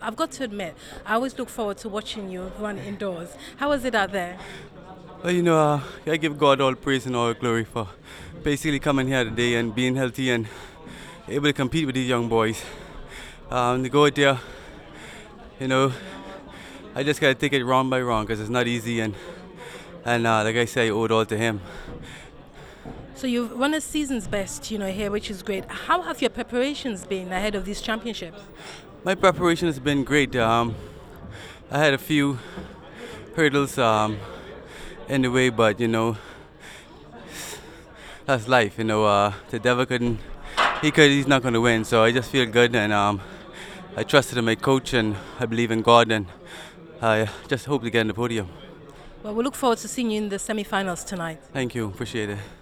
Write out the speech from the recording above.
I've got to admit, I always look forward to watching you run indoors. How was it out there? Well, I give God all praise and all glory for basically coming here today and being healthy and able to compete with these young boys. To go out there, you know, I just gotta take it round by round because it's not easy and like I say, I owe it all to him. So you've run a season's best, here, which is great. How have your preparations been ahead of these championships? My preparation has been great. I had a few hurdles in the way, but that's life. The devil he's not going to win. So I just feel good, and I trusted in my coach, and I believe in God, and I just hope to get in the podium. Well, we look forward to seeing you in the semi-finals tonight. Thank you, appreciate it.